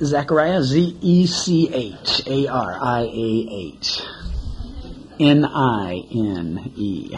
Zechariah, Z-E-C-H-A-R-I-A-H. N-I-N-E.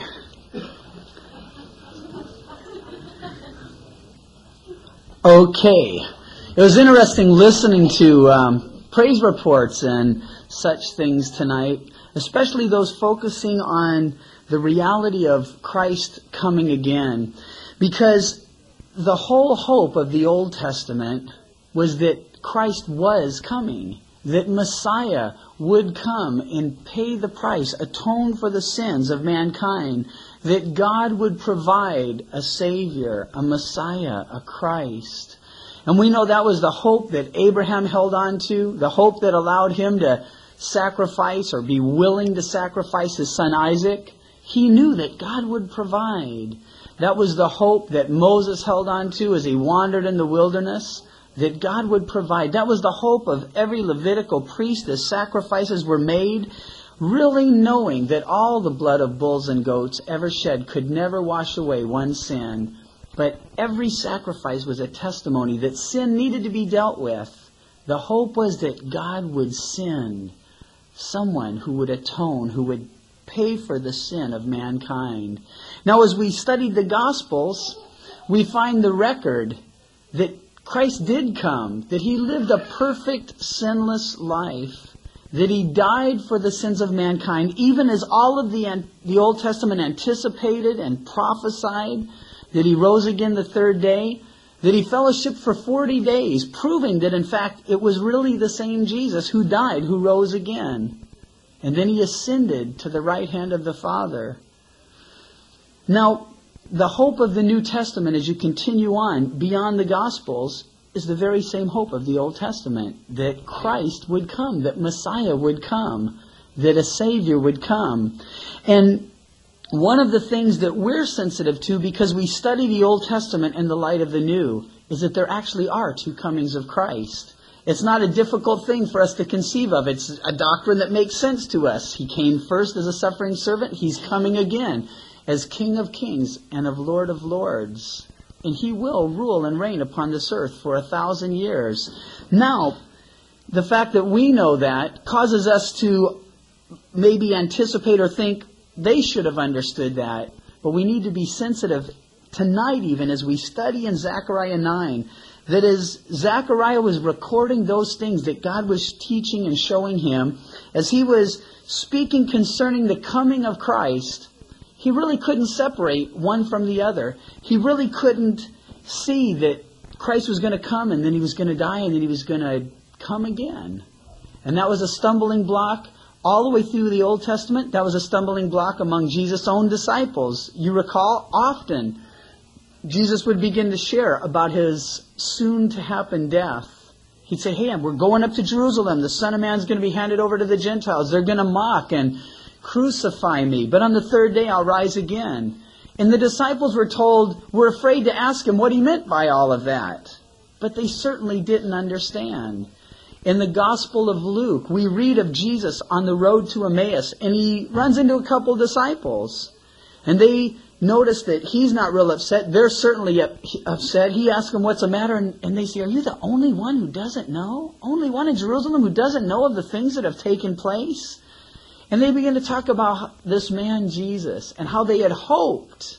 Okay. It was interesting listening to praise reports and such things tonight, especially those focusing on the reality of Christ coming again. Because the whole hope of the Old Testament was that Christ was coming, that Messiah would come and pay the price, atone for the sins of mankind, that God would provide a Savior, a Messiah, a Christ. And we know that was the hope that Abraham held on to, the hope that allowed him to sacrifice or be willing to sacrifice his son Isaac. He knew that God would provide. That was the hope that Moses held on to as he wandered in the wilderness, that God would provide. That was the hope of every Levitical priest as sacrifices were made, really knowing that all the blood of bulls and goats ever shed could never wash away one sin. But every sacrifice was a testimony that sin needed to be dealt with. The hope was that God would send someone who would atone, who would pay for the sin of mankind. Now, as we studied the Gospels, we find the record that Christ did come, that He lived a perfect, sinless life, that He died for the sins of mankind, even as all of the Old Testament anticipated and prophesied, that He rose again the third day, that He fellowshiped for 40 days, proving that in fact it was really the same Jesus who died, who rose again. And then He ascended to the right hand of the Father. Now, the hope of the New Testament as you continue on beyond the Gospels is the very same hope of the Old Testament, that Christ would come, that Messiah would come, that a Savior would come. And one of the things that we're sensitive to, because we study the Old Testament in the light of the New, is that there actually are two comings of Christ. It's not a difficult thing for us to conceive of. It's a doctrine that makes sense to us. He came first as a suffering servant. He's coming again as King of Kings and of Lord of Lords. And He will rule and reign upon this earth for 1,000 years. Now, the fact that we know that causes us to maybe anticipate or think they should have understood that. But we need to be sensitive tonight even as we study in Zechariah 9, that as Zechariah was recording those things that God was teaching and showing him, as he was speaking concerning the coming of Christ, he really couldn't separate one from the other. He really couldn't see that Christ was going to come and then He was going to die and then He was going to come again. And that was a stumbling block all the way through the Old Testament. That was a stumbling block among Jesus' own disciples. You recall, often Jesus would begin to share about His soon-to-happen death. He'd say, hey, we're going up to Jerusalem. The Son of Man's going to be handed over to the Gentiles. They're going to mock and crucify Me. But on the third day, I'll rise again. And the disciples were afraid to ask Him what He meant by all of that. But they certainly didn't understand. In the Gospel of Luke, we read of Jesus on the road to Emmaus, and He runs into a couple of disciples. And they notice that He's not real upset. They're certainly upset. He asks them what's the matter, and they say, are you the only one who doesn't know? Only one in Jerusalem who doesn't know of the things that have taken place? And they begin to talk about this man Jesus and how they had hoped,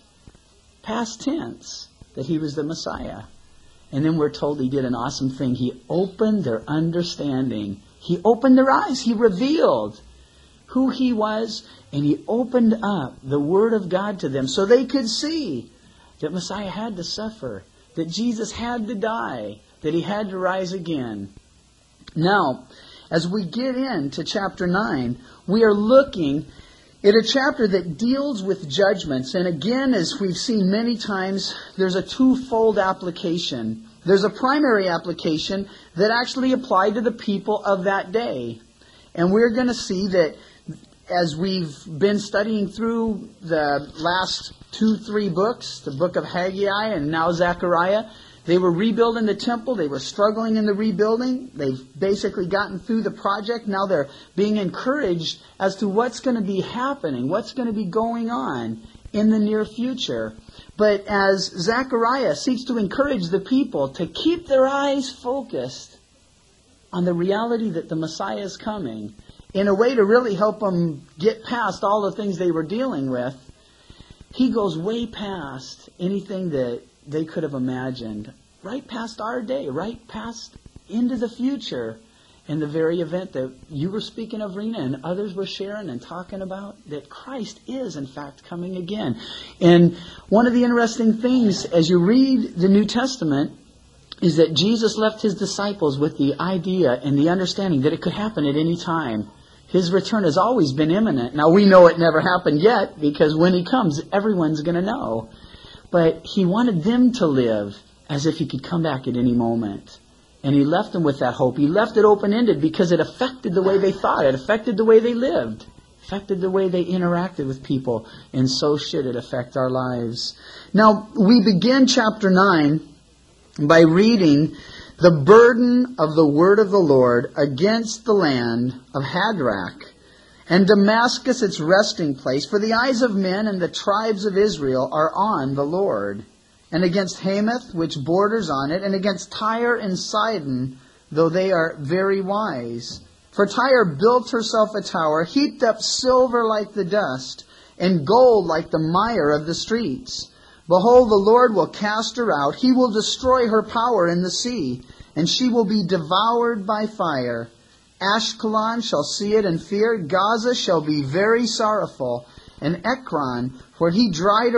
past tense, that He was the Messiah. And then we're told He did an awesome thing. He opened their understanding. He opened their eyes. He revealed who He was, and He opened up the Word of God to them so they could see that Messiah had to suffer, that Jesus had to die, that He had to rise again. Now, as we get into chapter 9, we are looking at a chapter that deals with judgments. And again, as we've seen many times, there's a twofold application. There's a primary application that actually applied to the people of that day. And we're going to see that as we've been studying through the last 2-3 books, the book of Haggai and now Zechariah, they were rebuilding the temple. They were struggling in the rebuilding. They've basically gotten through the project. Now they're being encouraged as to what's going to be happening, what's going to be going on in the near future. But as Zechariah seeks to encourage the people to keep their eyes focused on the reality that the Messiah is coming, in a way to really help them get past all the things they were dealing with, he goes way past anything that they could have imagined, right past our day, right past into the future, in the very event that you were speaking of, Rena, and others were sharing and talking about, that Christ is, in fact, coming again. And one of the interesting things, as you read the New Testament, is that Jesus left his disciples with the idea and the understanding that it could happen at any time. His return has always been imminent. Now, we know it never happened yet, because when he comes, everyone's going to know. But he wanted them to live as if he could come back at any moment. And he left them with that hope. He left it open-ended because it affected the way they thought. It affected the way they lived. Affected the way they interacted with people. And so should it affect our lives. Now, we begin chapter 9 by reading the burden of the word of the Lord against the land of Hadrach, and Damascus its resting place. For the eyes of men and the tribes of Israel are on the Lord. And against Hamath, which borders on it, and against Tyre and Sidon, though they are very wise. For Tyre built herself a tower, heaped up silver like the dust, and gold like the mire of the streets. Behold, the Lord will cast her out. He will destroy her power in the sea, and she will be devoured by fire. Ashkelon shall see it and fear. Gaza shall be very sorrowful. And Ekron, for he dried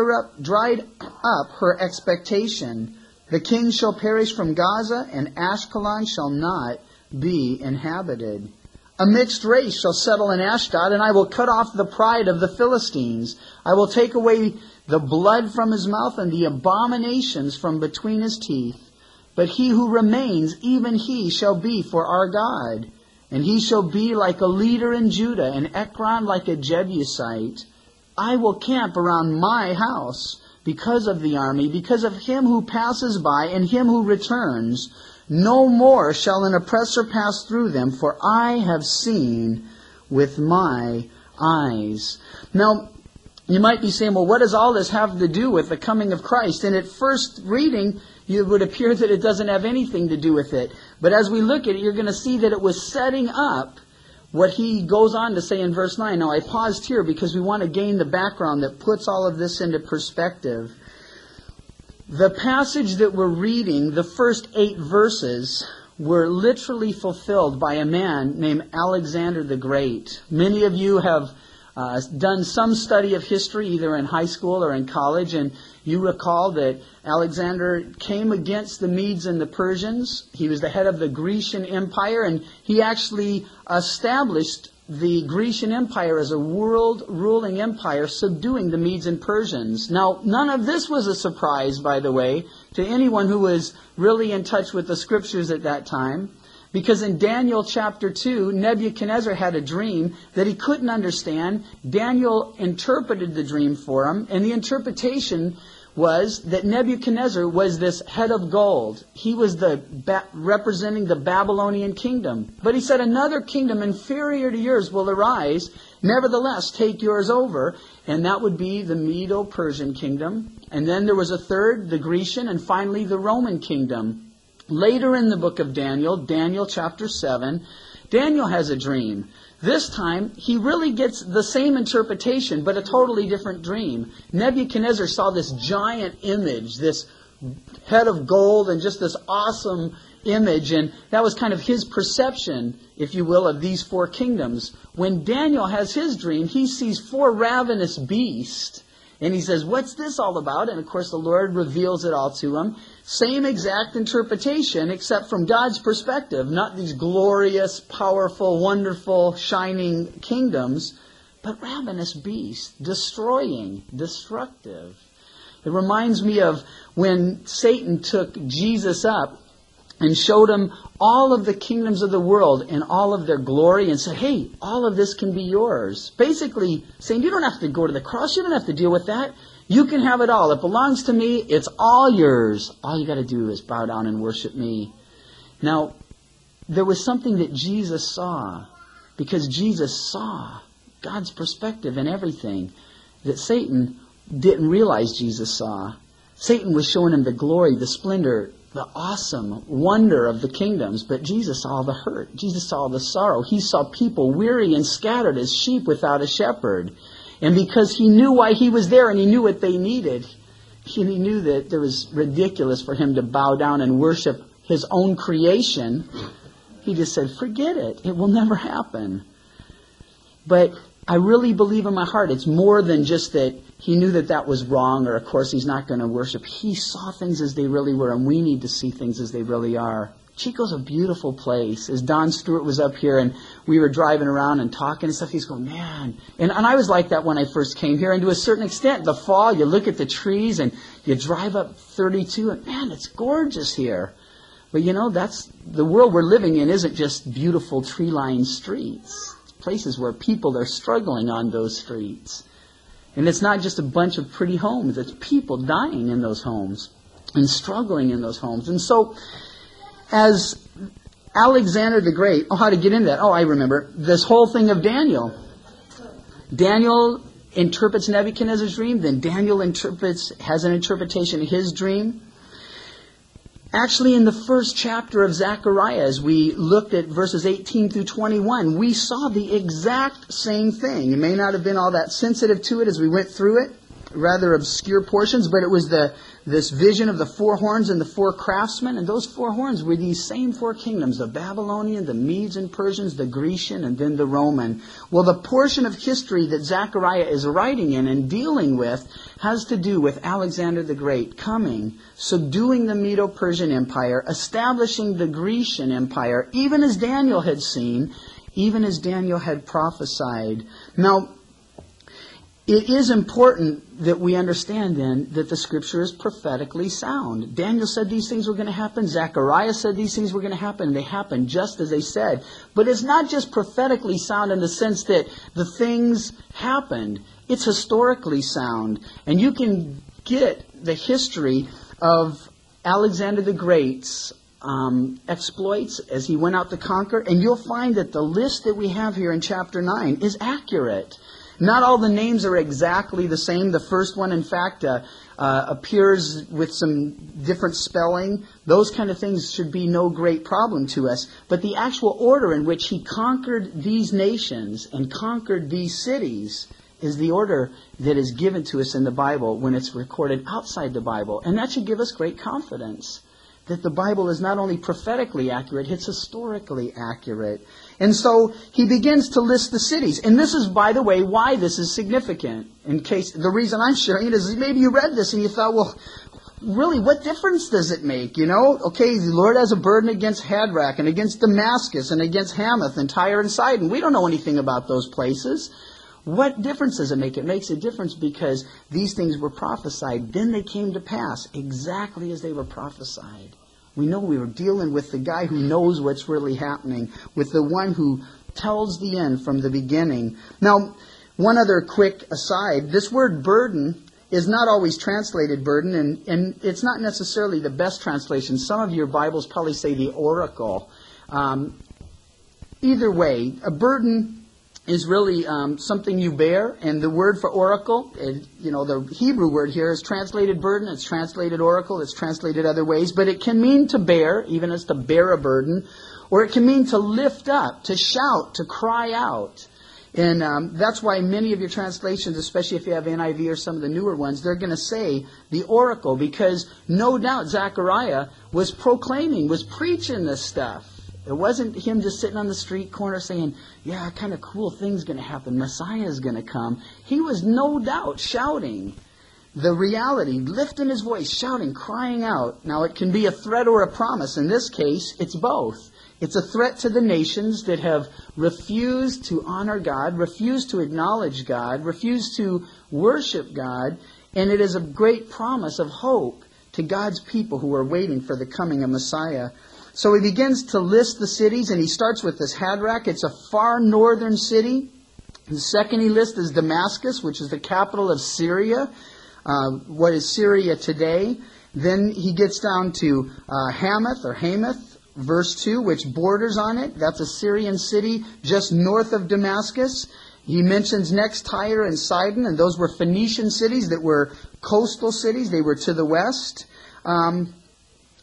up her expectation. The king shall perish from Gaza, and Ashkelon shall not be inhabited. A mixed race shall settle in Ashdod, and I will cut off the pride of the Philistines. I will take away the blood from his mouth and the abominations from between his teeth. But he who remains, even he shall be for our God. And he shall be like a leader in Judah, and Ekron like a Jebusite. I will camp around my house because of the army, because of him who passes by and him who returns. No more shall an oppressor pass through them, for I have seen with my eyes. Now, you might be saying, well, what does all this have to do with the coming of Christ? And at first reading, it would appear that it doesn't have anything to do with it. But as we look at it, you're going to see that it was setting up what he goes on to say in verse 9. Now, I paused here because we want to gain the background that puts all of this into perspective. The passage that we're reading, the first 8 verses, were literally fulfilled by a man named Alexander the Great. Many of you have done some study of history, either in high school or in college, and you recall that Alexander came against the Medes and the Persians. He was the head of the Grecian Empire, and he actually established the Grecian Empire as a world-ruling empire, subduing the Medes and Persians. Now, none of this was a surprise, by the way, to anyone who was really in touch with the Scriptures at that time. Because in Daniel chapter 2, Nebuchadnezzar had a dream that he couldn't understand. Daniel interpreted the dream for him, and the interpretation was that Nebuchadnezzar was this head of gold. He was representing the Babylonian kingdom. But he said, another kingdom inferior to yours will arise. Nevertheless, take yours over. And that would be the Medo-Persian kingdom. And then there was a third, the Grecian, and finally the Roman kingdom. Later in the book of Daniel, Daniel chapter 7, Daniel has a dream. This time, he really gets the same interpretation, but a totally different dream. Nebuchadnezzar saw this giant image, this head of gold, and just this awesome image, and that was kind of his perception, if you will, of these 4 kingdoms. When Daniel has his dream, he sees 4 ravenous beasts, and he says, what's this all about? And of course, the Lord reveals it all to him. Same exact interpretation, except from God's perspective. Not these glorious, powerful, wonderful, shining kingdoms, but ravenous beasts, destroying, destructive. It reminds me of when Satan took Jesus up and showed him all of the kingdoms of the world and all of their glory and said, hey, all of this can be yours. Basically saying, you don't have to go to the cross. You don't have to deal with that. You can have it all. It belongs to me. It's all yours. All you got to do is bow down and worship me. Now, there was something that Jesus saw, because Jesus saw God's perspective in everything that Satan didn't realize Jesus saw. Satan was showing him the glory, the splendor, the awesome wonder of the kingdoms, but Jesus saw the hurt. Jesus saw the sorrow. He saw people weary and scattered as sheep without a shepherd. And because he knew why he was there and he knew what they needed, he knew that it was ridiculous for him to bow down and worship his own creation. He just said, forget it. It will never happen. But I really believe in my heart it's more than just that he knew that that was wrong, or of course he's not going to worship. He saw things as they really were, and we need to see things as they really are. Chico's a beautiful place. As Don Stewart was up here and we were driving around and talking and stuff, he's going, man. And I was like that when I first came here. And to a certain extent, the fall, you look at the trees and you drive up 32 and man, it's gorgeous here. But you know, that's the world we're living in isn't just beautiful tree-lined streets. It's places where people are struggling on those streets. And it's not just a bunch of pretty homes. It's people dying in those homes and struggling in those homes. And so, as Alexander the Great, how to get into that? I remember. This whole thing of Daniel. Daniel interprets Nebuchadnezzar's dream, then Daniel has an interpretation of his dream. Actually, in the first chapter of Zechariah, as we looked at verses 18 through 21, we saw the exact same thing. It may not have been all that sensitive to it as we went through it, rather obscure portions, but it was this vision of the four horns and the four craftsmen, and those four horns were these same four kingdoms, the Babylonian, the Medes and Persians, the Grecian, and then the Roman. Well, the portion of history that Zechariah is writing in and dealing with has to do with Alexander the Great coming, subduing the Medo-Persian Empire, establishing the Grecian Empire, even as Daniel had seen, even as Daniel had prophesied. Now, it is important that we understand then that the Scripture is prophetically sound. Daniel said these things were going to happen. Zechariah said these things were going to happen. And they happened just as they said. But it's not just prophetically sound in the sense that the things happened. It's historically sound. And you can get the history of Alexander the Great's exploits as he went out to conquer. And you'll find that the list that we have here in chapter 9 is accurate. Not all the names are exactly the same. The first one, in fact, appears with some different spelling. Those kind of things should be no great problem to us. But the actual order in which he conquered these nations and conquered these cities is the order that is given to us in the Bible when it's recorded outside the Bible. And that should give us great confidence that the Bible is not only prophetically accurate, it's historically accurate. And so he begins to list the cities. And this is, by the way, why this is significant. The reason I'm sharing it is maybe you read this and you thought, well, really, what difference does it make? You know, okay, the Lord has a burden against Hadrach and against Damascus and against Hamath and Tyre and Sidon. We don't know anything about those places. What difference does it make? It makes a difference because these things were prophesied. Then they came to pass exactly as they were prophesied. We know we were dealing with the guy who knows what's really happening, with the one who tells the end from the beginning. Now, one other quick aside. This word burden is not always translated burden, and it's not necessarily the best translation. Some of your Bibles probably say the oracle. Either way, a burden is really something you bear, and the word for oracle, the Hebrew word here is translated burden, it's translated oracle, it's translated other ways, but it can mean to bear, even as to bear a burden, or it can mean to lift up, to shout, to cry out. And that's why many of your translations, especially if you have NIV or some of the newer ones, they're going to say the oracle, because no doubt Zechariah was preaching this stuff. It wasn't him just sitting on the street corner saying, yeah, kind of cool thing's going to happen. Messiah's going to come. He was no doubt shouting the reality, lifting his voice, shouting, crying out. Now, it can be a threat or a promise. In this case, it's both. It's a threat to the nations that have refused to honor God, refused to acknowledge God, refused to worship God. And it is a great promise of hope to God's people who are waiting for the coming of Messiah. So he begins to list the cities, and he starts with this Hadrach. It's a far northern city. The second he lists is Damascus, which is the capital of Syria, what is Syria today. Then he gets down to Hamath, verse 2, which borders on it. That's a Syrian city just north of Damascus. He mentions next Tyre and Sidon, and those were Phoenician cities that were coastal cities. They were to the west.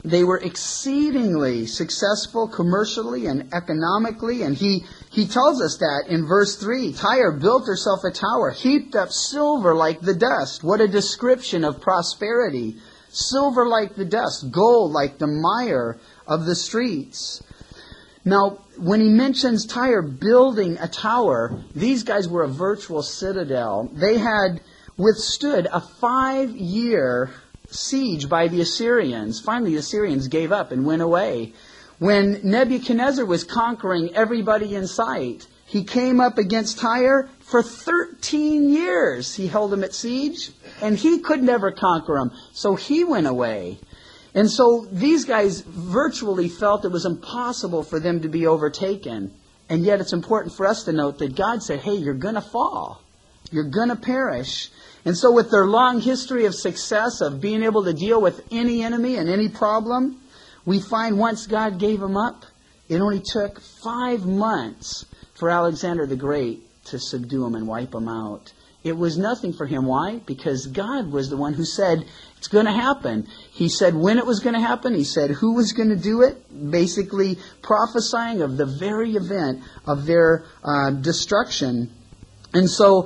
They were exceedingly successful commercially and economically, and he tells us that in verse 3. Tyre built herself a tower, heaped up silver like the dust. What a description of prosperity. Silver like the dust, gold like the mire of the streets. Now, when he mentions Tyre building a tower, these guys were a virtual citadel. They had withstood a 5-year siege by the Assyrians. Finally, the Assyrians gave up and went away. When Nebuchadnezzar was conquering everybody in sight, he came up against Tyre for 13 years. He held them at siege, and he could never conquer them, so he went away. And so these guys virtually felt it was impossible for them to be overtaken. And yet it's important for us to note that God said, hey, you're going to fall. You're going to perish. And so with their long history of success, of being able to deal with any enemy and any problem, we find once God gave them up, it only took 5 months for Alexander the Great to subdue them and wipe them out. It was nothing for him. Why? Because God was the one who said it's going to happen. He said when it was going to happen. He said who was going to do it. Basically prophesying of the very event of their destruction. And so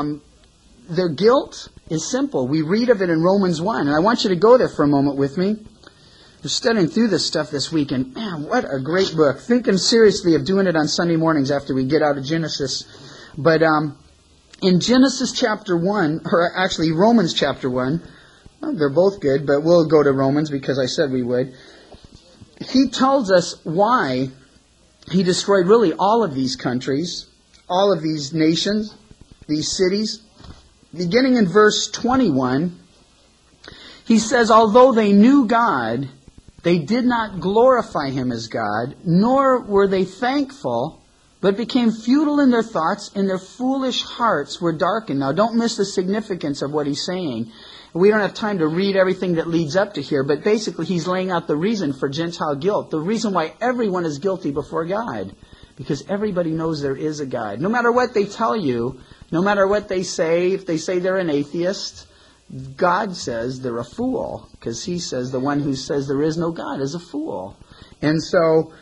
their guilt is simple. We read of it in Romans 1. And I want you to go there for a moment with me. We're studying through this stuff this week. And man, what a great book. Thinking seriously of doing it on Sunday mornings after we get out of Genesis. But in Genesis chapter 1, or actually Romans chapter 1, well, they're both good, but we'll go to Romans because I said we would. He tells us why he destroyed really all of these countries, all of these nations, these cities. Beginning in verse 21, he says, although they knew God, they did not glorify Him as God, nor were they thankful, but became futile in their thoughts, and their foolish hearts were darkened. Now, don't miss the significance of what he's saying. We don't have time to read everything that leads up to here, but basically he's laying out the reason for Gentile guilt, the reason why everyone is guilty before God. Because everybody knows there is a God. No matter what they tell you, no matter what they say, if they say they're an atheist, God says they're a fool. Because He says the one who says there is no God is a fool. And so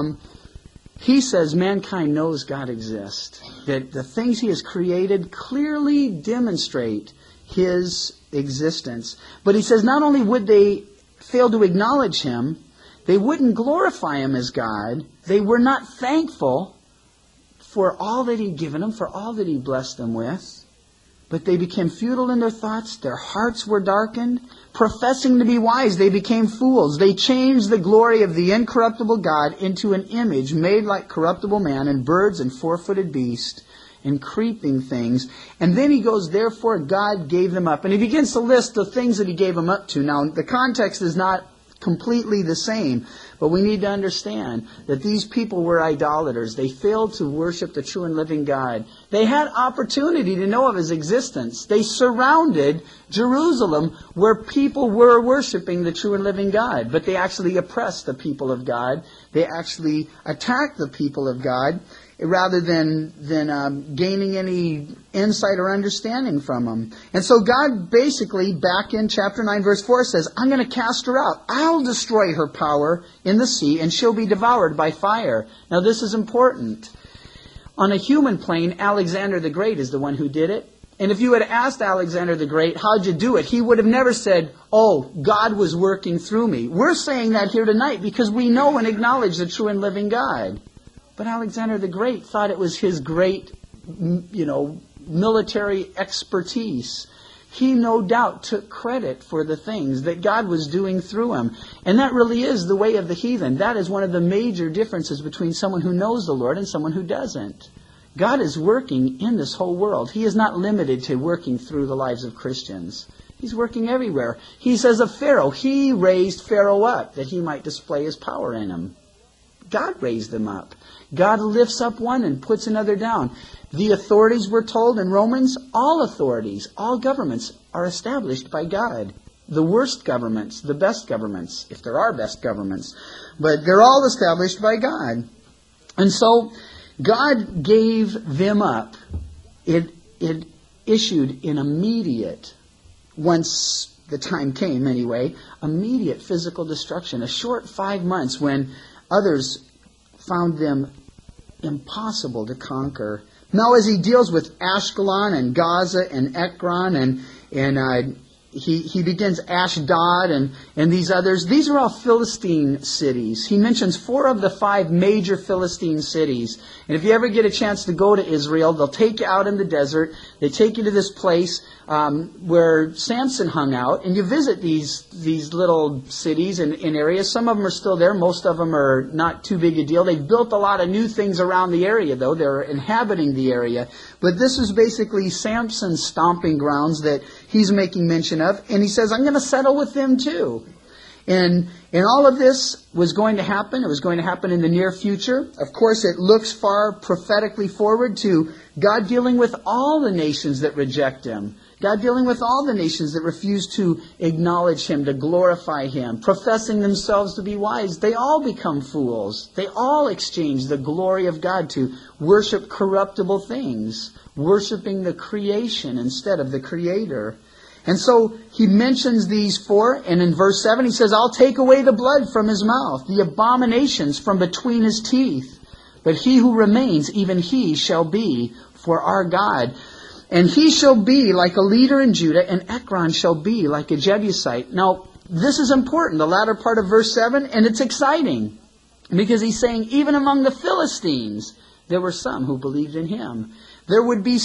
He says mankind knows God exists. That the things He has created clearly demonstrate His existence. But He says not only would they fail to acknowledge Him, they wouldn't glorify Him as God. They were not thankful for all that He'd given them, for all that He blessed them with. But they became futile in their thoughts. Their hearts were darkened. Professing to be wise, they became fools. They changed the glory of the incorruptible God into an image made like corruptible man and birds and four-footed beasts and creeping things. And then he goes, therefore God gave them up. And he begins to list the things that He gave them up to. Now, the context is not completely the same. But we need to understand that these people were idolaters. They failed to worship the true and living God. They had opportunity to know of His existence. They surrounded Jerusalem where people were worshiping the true and living God. But they actually oppressed the people of God. They actually attacked the people of God rather than gaining any insight or understanding from them. And so God basically, back in chapter 9, verse 4, says, I'm going to cast her out. I'll destroy her power in the sea, and she'll be devoured by fire. Now, this is important. On a human plane, Alexander the Great is the one who did it. And if you had asked Alexander the Great, how'd you do it? He would have never said, oh, God was working through me. We're saying that here tonight because we know and acknowledge the true and living God. But Alexander the Great thought it was his great, military expertise. He no doubt took credit for the things that God was doing through him. And that really is the way of the heathen. That is one of the major differences between someone who knows the Lord and someone who doesn't. God is working in this whole world. He is not limited to working through the lives of Christians. He's working everywhere. He says of Pharaoh, He raised Pharaoh up that he might display His power in him. God raised them up. God lifts up one and puts another down. The authorities, we're told in Romans, all authorities, all governments are established by God. The worst governments, the best governments, if there are best governments. But they're all established by God. And so God gave them up. It issued an immediate, once the time came anyway, immediate physical destruction. A short 5 months when others found them impossible to conquer. Now as he deals with Ashkelon and Gaza and Ekron and he begins Ashdod and these others. These are all Philistine cities. He mentions 4 of the 5 major Philistine cities. And if you ever get a chance to go to Israel, they'll take you out in the desert. They take you to this place where Samson hung out. And you visit these little cities and areas. Some of them are still there. Most of them are not too big a deal. They've built a lot of new things around the area, though. They're inhabiting the area. But this is basically Samson's stomping grounds that he's making mention of. And he says, I'm going to settle with them too. And all of this was going to happen. It was going to happen in the near future. Of course, it looks far prophetically forward to God dealing with all the nations that reject Him. God dealing with all the nations that refuse to acknowledge Him, to glorify Him, professing themselves to be wise. They all become fools. They all exchange the glory of God to worship corruptible things, worshiping the creation instead of the Creator. And so he mentions these 4, and in verse 7 he says, I'll take away the blood from his mouth, the abominations from between his teeth. But he who remains, even he shall be for our God. And he shall be like a leader in Judah, and Ekron shall be like a Jebusite. Now, this is important, the latter part of verse 7, and it's exciting. Because he's saying, even among the Philistines, there were some who believed in him. There would be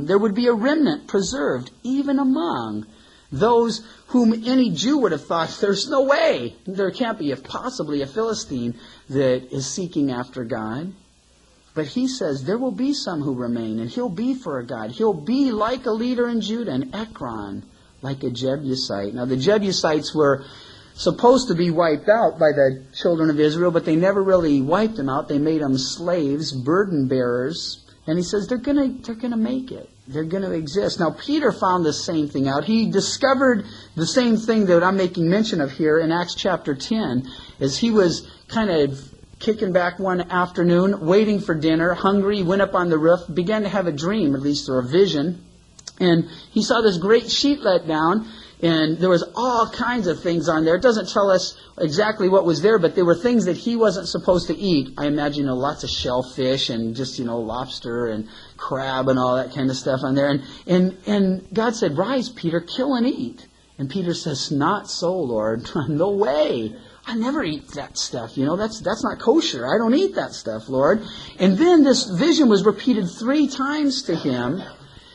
a remnant preserved, even among those whom any Jew would have thought, there's no way, there can't be possibly a Philistine that is seeking after God. But he says there will be some who remain, and he'll be for a God. He'll be like a leader in Judah, and Ekron like a Jebusite. Now the Jebusites were supposed to be wiped out by the children of Israel, but they never really wiped them out. They made them slaves, burden bearers. And he says they're going to make it. They're going to exist. Now Peter found the same thing out. He discovered the same thing that I'm making mention of here in Acts chapter 10, as he was kind of kicking back one afternoon, waiting for dinner, hungry, went up on the roof, began to have a dream, at least, or a vision. And he saw this great sheet let down, and there was all kinds of things on there. It doesn't tell us exactly what was there, but there were things that he wasn't supposed to eat. I imagine lots of shellfish and just, lobster and crab and all that kind of stuff on there. And God said, rise, Peter, kill and eat. And Peter says, not so, Lord. No way. I never eat that stuff. That's not kosher. I don't eat that stuff, Lord. And then this vision was repeated 3 times to him.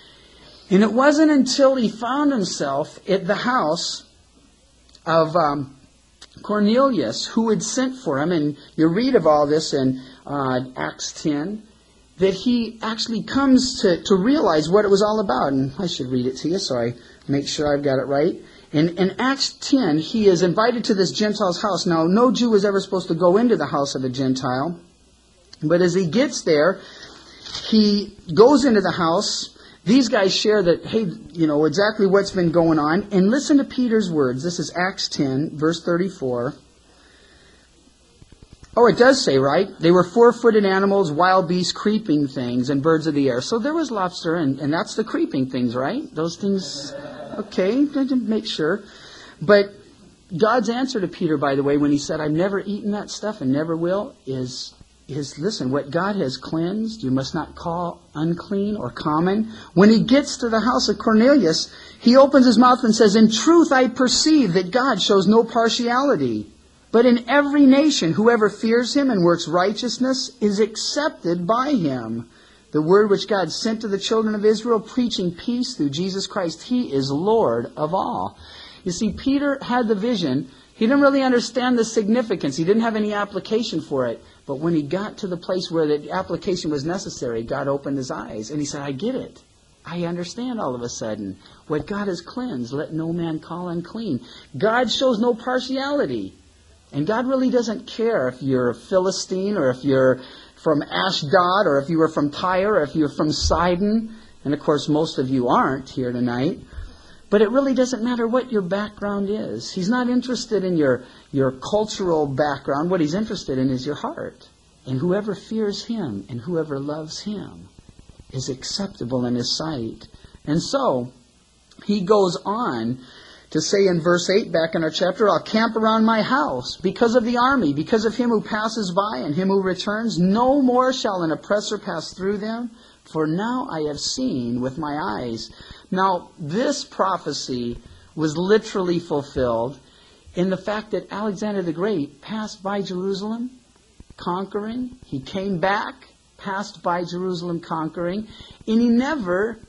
And it wasn't until he found himself at the house of Cornelius, who had sent for him, and you read of all this in Acts 10, that he actually comes to realize what it was all about. And I should read it to you so I make sure I've got it right. In Acts 10, he is invited to this Gentile's house. Now, no Jew was ever supposed to go into the house of a Gentile. But as he gets there, he goes into the house. These guys share that, hey, exactly what's been going on. And listen to Peter's words. This is Acts 10, verse 34. Oh, it does say, right? They were 4-footed animals, wild beasts, creeping things, and birds of the air. So there was lobster, and that's the creeping things, right? Those things, okay, make sure. But God's answer to Peter, by the way, when he said, I've never eaten that stuff and never will, is listen, what God has cleansed, you must not call unclean or common. When he gets to the house of Cornelius, he opens his mouth and says, in truth I perceive that God shows no partiality, but in every nation whoever fears him and works righteousness is accepted by him. The word which God sent to the children of Israel, preaching peace through Jesus Christ, he is Lord of all. You see, Peter had the vision. He didn't really understand the significance. He didn't have any application for it. But when he got to the place where the application was necessary, God opened his eyes. And he said, I get it. I understand all of a sudden. What God has cleansed, let no man call unclean. God shows no partiality. And God really doesn't care if you're a Philistine or if you're from Ashdod or if you were from Tyre or if you're from Sidon. And of course, most of you aren't here tonight. But it really doesn't matter what your background is. He's not interested in your cultural background. What he's interested in is your heart. And whoever fears him and whoever loves him is acceptable in his sight. And so he goes on to say in verse 8 back in our chapter, I'll camp around my house because of the army, because of him who passes by and him who returns. No more shall an oppressor pass through them, for now I have seen with my eyes. Now, this prophecy was literally fulfilled in the fact that Alexander the Great passed by Jerusalem, conquering. He came back, passed by Jerusalem, conquering, and he never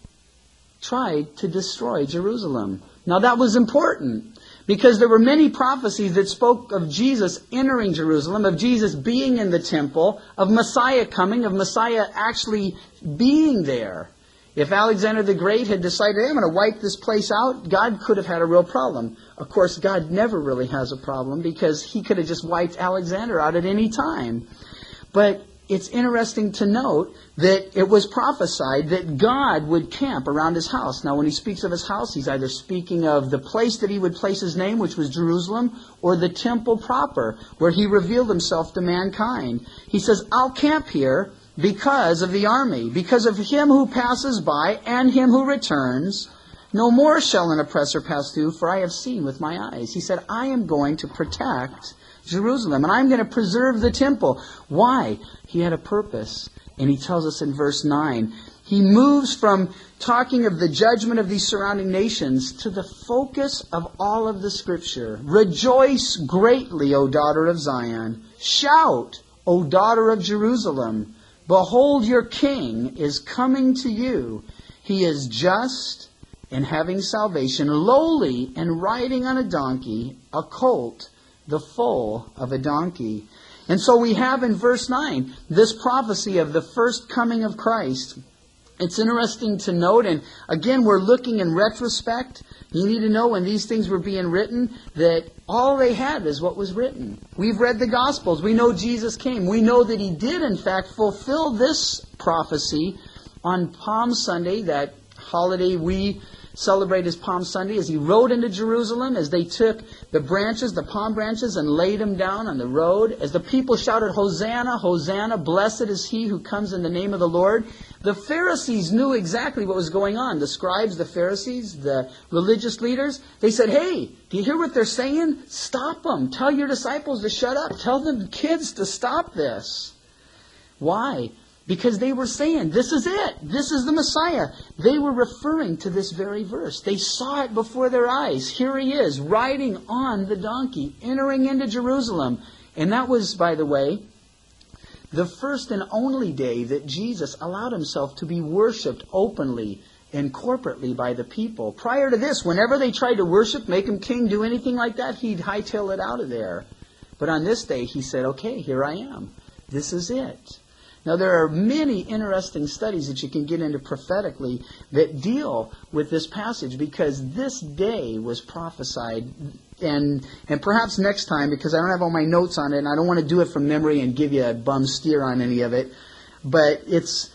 tried to destroy Jerusalem. Now that was important because there were many prophecies that spoke of Jesus entering Jerusalem, of Jesus being in the temple, of Messiah coming, of Messiah actually being there. If Alexander the Great had decided, hey, I'm going to wipe this place out, God could have had a real problem. Of course, God never really has a problem because he could have just wiped Alexander out at any time. But it's interesting to note that it was prophesied that God would camp around his house. Now, when he speaks of his house, he's either speaking of the place that he would place his name, which was Jerusalem, or the temple proper, where he revealed himself to mankind. He says, I'll camp here because of the army, because of him who passes by and him who returns. No more shall an oppressor pass through, for I have seen with my eyes. He said, I am going to protect Jerusalem, and I'm going to preserve the temple. Why? He had a purpose, and he tells us in verse 9. He moves from talking of the judgment of these surrounding nations to the focus of all of the Scripture. Rejoice greatly, O daughter of Zion. Shout, O daughter of Jerusalem. Behold, your king is coming to you. He is just and having salvation, lowly and riding on a donkey, a colt, the foal of a donkey. And so we have in verse 9 this prophecy of the first coming of Christ. It's interesting to note, and again, we're looking in retrospect. You need to know when these things were being written that all they had is what was written. We've read the Gospels. We know Jesus came. We know that he did, in fact, fulfill this prophecy on Palm Sunday, that holiday we celebrate as Palm Sunday, as he rode into Jerusalem, as they took the branches, the palm branches, and laid them down on the road, as the people shouted, Hosanna, Hosanna, blessed is he who comes in the name of the Lord. The Pharisees knew exactly what was going on. The scribes, the Pharisees, the religious leaders, they said, hey, do you hear what they're saying? Stop them. Tell your disciples to shut up. Tell the kids to stop this. Why? Because they were saying, this is it. This is the Messiah. They were referring to this very verse. They saw it before their eyes. Here he is, riding on the donkey, entering into Jerusalem. And that was, by the way, the first and only day that Jesus allowed himself to be worshipped openly and corporately by the people. Prior to this, whenever they tried to worship, make him king, do anything like that, he'd hightail it out of there. But on this day, he said, okay, here I am. This is it. Now, there are many interesting studies that you can get into prophetically that deal with this passage because this day was prophesied. And perhaps next time, because I don't have all my notes on it, and I don't want to do it from memory and give you a bum steer on any of it, but it's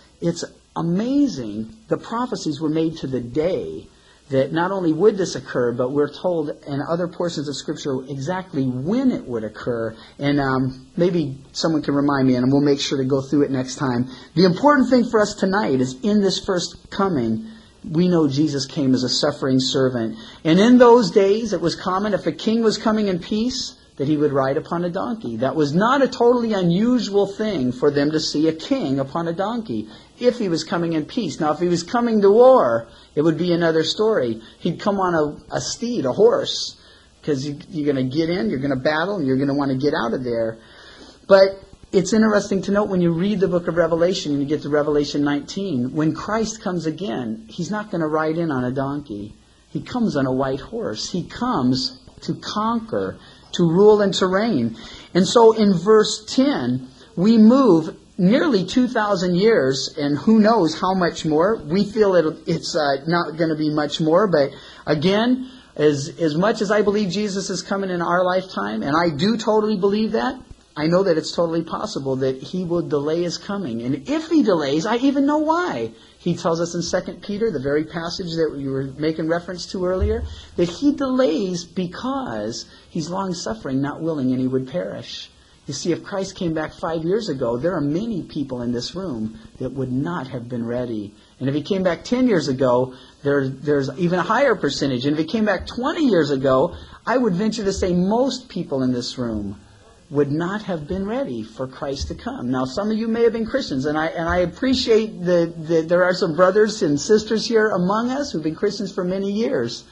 amazing. The prophecies were made to the day that not only would this occur, but we're told in other portions of Scripture exactly when it would occur. And maybe someone can remind me, and we'll make sure to go through it next time. The important thing for us tonight is in this first coming, we know Jesus came as a suffering servant. And in those days, it was common, if a king was coming in peace, that he would ride upon a donkey. That was not a totally unusual thing for them to see a king upon a donkey if he was coming in peace. Now, if he was coming to war, it would be another story. He'd come on a steed, a horse, because you're going to get in, you're going to battle, and you're going to want to get out of there. But it's interesting to note when you read the book of Revelation and you get to Revelation 19, when Christ comes again, he's not going to ride in on a donkey. He comes on a white horse. He comes to conquer, to rule and to reign. And so in verse 10, we move nearly 2,000 years, and who knows how much more. We feel it's not going to be much more, but again, as much as I believe Jesus is coming in our lifetime, and I do totally believe that, I know that it's totally possible that he will delay his coming. And if he delays, I even know why. He tells us in 2 Peter, the very passage that we were making reference to earlier, that he delays because he's long-suffering, not willing any would perish. You see, if Christ came back 5 years ago, there are many people in this room that would not have been ready. And if he came back 10 years ago, there's even a higher percentage. And if he came back 20 years ago, I would venture to say most people in this room would not have been ready for Christ to come. Now, some of you may have been Christians, and I appreciate that there are some brothers and sisters here among us who've been Christians for many years.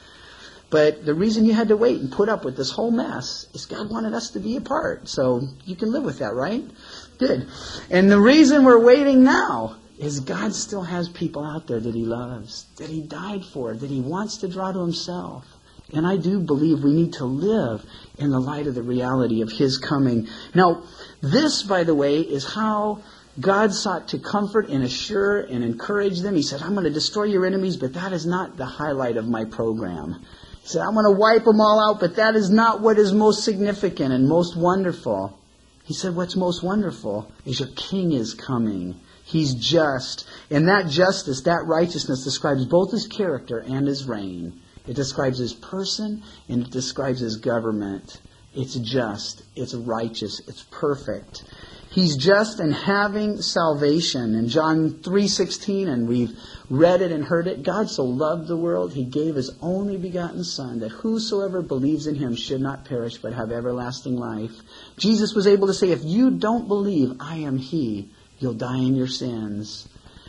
But the reason you had to wait and put up with this whole mess is God wanted us to be a part. So you can live with that, right? Good. And the reason we're waiting now is God still has people out there that he loves, that he died for, that he wants to draw to himself. And I do believe we need to live in the light of the reality of his coming. Now, this, by the way, is how God sought to comfort and assure and encourage them. He said, I'm going to destroy your enemies, but that is not the highlight of my program. He said, I'm going to wipe them all out, but that is not what is most significant and most wonderful. He said, what's most wonderful is your king is coming. He's just. And that justice, that righteousness describes both his character and his reign. It describes his person and it describes his government. It's just, it's righteous, it's perfect. He's just in having salvation. In John 3:16, and we've read it and heard it, God so loved the world, he gave his only begotten Son, that whosoever believes in him should not perish but have everlasting life. Jesus was able to say, if you don't believe I am he, you'll die in your sins.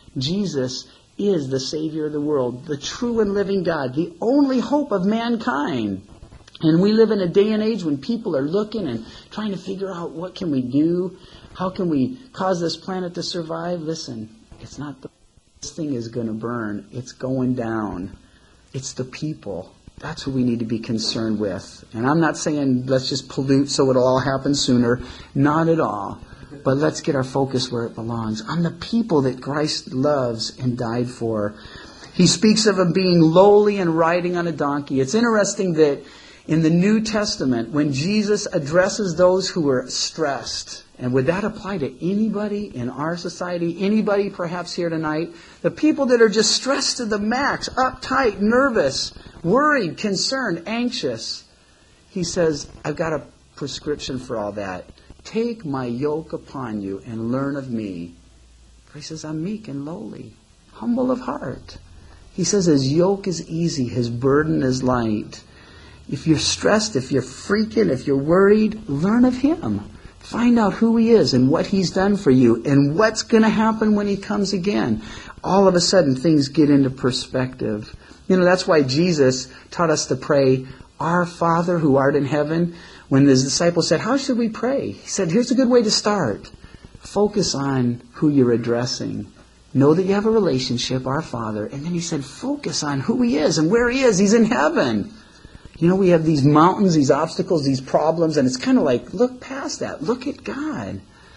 Jesus is the Savior of the world, the true and living God, the only hope of mankind. And we live in a day and age when people are looking and trying to figure out what can we do, how can we cause this planet to survive. Listen, it's not this thing is going to burn. It's going down. It's the people. That's who we need to be concerned with. And I'm not saying let's just pollute so it'll all happen sooner. Not at all. But let's get our focus where it belongs, on the people that Christ loves and died for. He speaks of him being lowly and riding on a donkey. It's interesting that in the New Testament, when Jesus addresses those who are stressed, and would that apply to anybody in our society, anybody perhaps here tonight, the people that are just stressed to the max, uptight, nervous, worried, concerned, anxious, he says, I've got a prescription for all that. Take my yoke upon you and learn of me. For he says, I'm meek and lowly, humble of heart. He says his yoke is easy, his burden is light. If you're stressed, if you're freaking, if you're worried, learn of him. Find out who he is and what he's done for you and what's going to happen when he comes again. All of a sudden, things get into perspective. You know, that's why Jesus taught us to pray, Our Father who art in heaven. When his disciples said, how should we pray? He said, here's a good way to start. Focus on who you're addressing. Know that you have a relationship, our Father. And then he said, focus on who he is and where he is. He's in heaven. You know, we have these mountains, these obstacles, these problems, and it's kind of like, look past that. Look at God.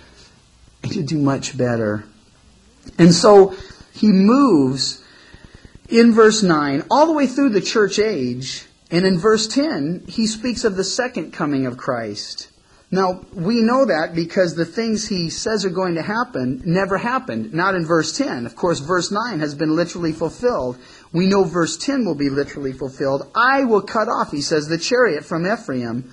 And you do much better. And so he moves in verse 9 all the way through the church age. And in verse 10, he speaks of the second coming of Christ. Now, we know that because the things he says are going to happen never happened. Not in verse 10. Of course, verse 9 has been literally fulfilled. We know verse 10 will be literally fulfilled. I will cut off, he says, the chariot from Ephraim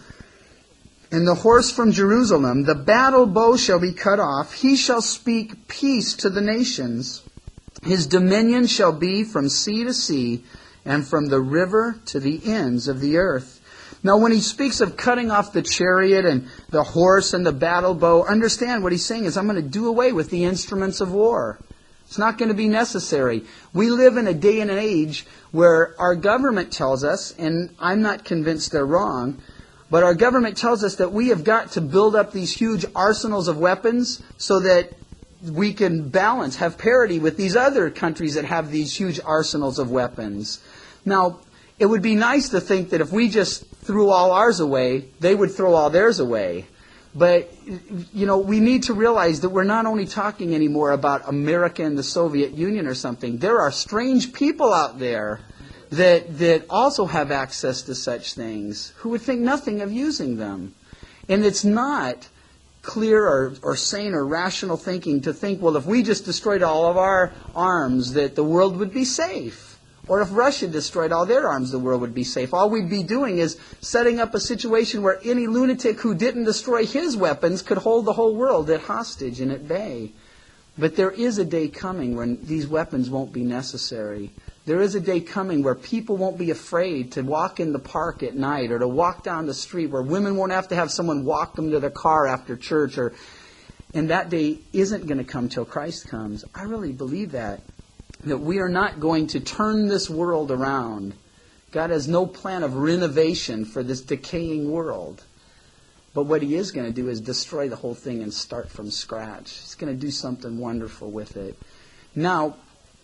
and the horse from Jerusalem. The battle bow shall be cut off. He shall speak peace to the nations. His dominion shall be from sea to sea, and from the river to the ends of the earth. Now, when he speaks of cutting off the chariot and the horse and the battle bow, understand what he's saying is, I'm going to do away with the instruments of war. It's not going to be necessary. We live in a day and an age where our government tells us, and I'm not convinced they're wrong, but our government tells us that we have got to build up these huge arsenals of weapons so that we can balance, have parity with these other countries that have these huge arsenals of weapons. Now, it would be nice to think that if we just threw all ours away, they would throw all theirs away. But, you know, we need to realize that we're not only talking anymore about America and the Soviet Union or something. There are strange people out there that also have access to such things who would think nothing of using them. And it's not clear or sane or rational thinking to think, well, if we just destroyed all of our arms, that the world would be safe. Or if Russia destroyed all their arms, the world would be safe. All we'd be doing is setting up a situation where any lunatic who didn't destroy his weapons could hold the whole world at hostage and at bay. But there is a day coming when these weapons won't be necessary. There is a day coming where people won't be afraid to walk in the park at night or to walk down the street, where women won't have to have someone walk them to their car after church. And that day isn't going to come till Christ comes. I really believe that we are not going to turn this world around. God has no plan of renovation for this decaying world. But what He is going to do is destroy the whole thing and start from scratch. He's going to do something wonderful with it. Now,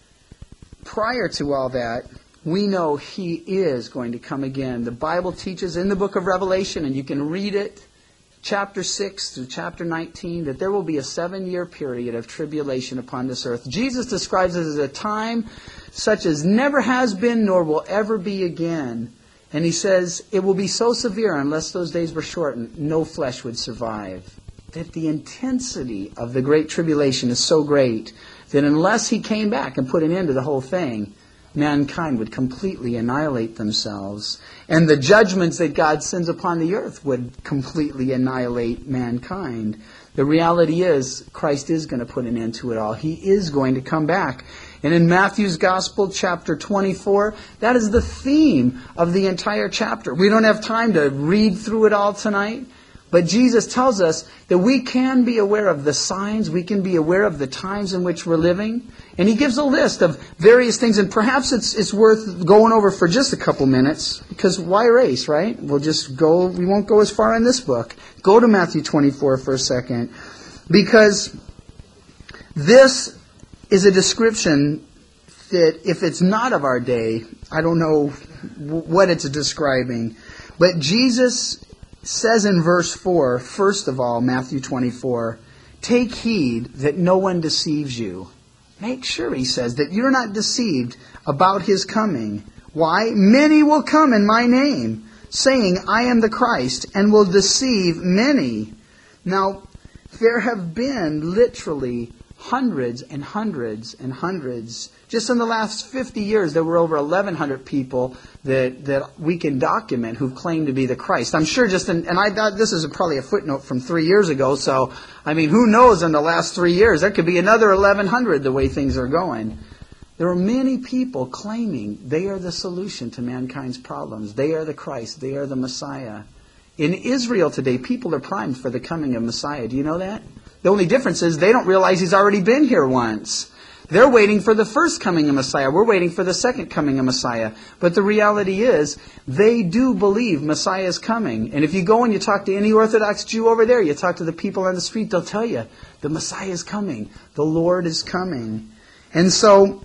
prior to all that, we know He is going to come again. The Bible teaches in the book of Revelation, and you can read it, chapter 6 through chapter 19, that there will be a 7-year period of tribulation upon this earth. Jesus describes it as a time such as never has been nor will ever be again. And He says it will be so severe, unless those days were shortened, no flesh would survive. That the intensity of the great tribulation is so great that unless He came back and put an end to the whole thing, mankind would completely annihilate themselves. And the judgments that God sends upon the earth would completely annihilate mankind. The reality is, Christ is going to put an end to it all. He is going to come back. And in Matthew's Gospel, chapter 24, that is the theme of the entire chapter. We don't have time to read through it all tonight. But Jesus tells us that we can be aware of the signs, we can be aware of the times in which we're living. And He gives a list of various things, and perhaps it's worth going over for just a couple minutes, because why race, right? We'll just go, we won't go as far in this book. Go to Matthew 24 for a second, because this is a description that, if it's not of our day, I don't know what it's describing. But Jesus says in verse 4, first of all, Matthew 24, take heed that no one deceives you. Make sure, He says, that you're not deceived about His coming. Why? Many will come in my name, saying, I am the Christ, and will deceive many. Now, there have been literally hundreds and hundreds and hundreds. Just in the last 50 years, there were over 1,100 people that we can document who've claimed to be the Christ. I'm sure and I thought this is probably a footnote from 3 years ago, so, I mean, who knows in the last 3 years? There could be another 1,100 the way things are going. There are many people claiming they are the solution to mankind's problems. They are the Christ. They are the Messiah. In Israel today, people are primed for the coming of Messiah. Do you know that? The only difference is they don't realize He's already been here once. They're waiting for the first coming of Messiah. We're waiting for the second coming of Messiah. But the reality is, they do believe Messiah is coming. And if you go and you talk to any Orthodox Jew over there, you talk to the people on the street, they'll tell you, the Messiah is coming. The Lord is coming. And so,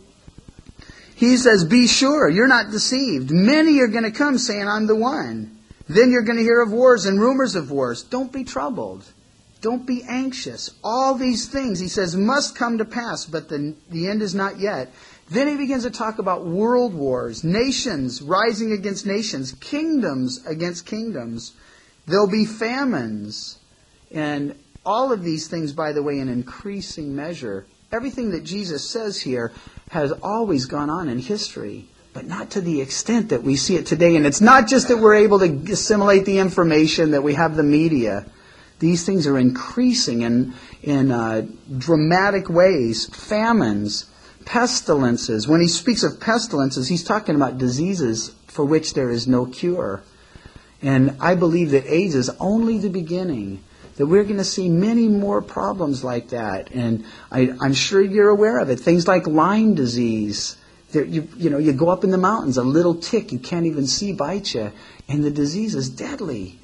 He says, be sure, you're not deceived. Many are going to come saying, I'm the one. Then you're going to hear of wars and rumors of wars. Don't be troubled. Don't be anxious. All these things, He says, must come to pass, but the end is not yet. Then He begins to talk about world wars, nations rising against nations, kingdoms against kingdoms. There'll be famines. And all of these things, by the way, in increasing measure. Everything that Jesus says here has always gone on in history, but not to the extent that we see it today. And it's not just that we're able to assimilate the information, that we have the media. These things are increasing in dramatic ways. Famines, pestilences. When He speaks of pestilences, He's talking about diseases for which there is no cure. And I believe that AIDS is only the beginning. That we're going to see many more problems like that. And I'm sure you're aware of it. Things like Lyme disease. You go up in the mountains, a little tick you can't even see bites you, and the disease is deadly.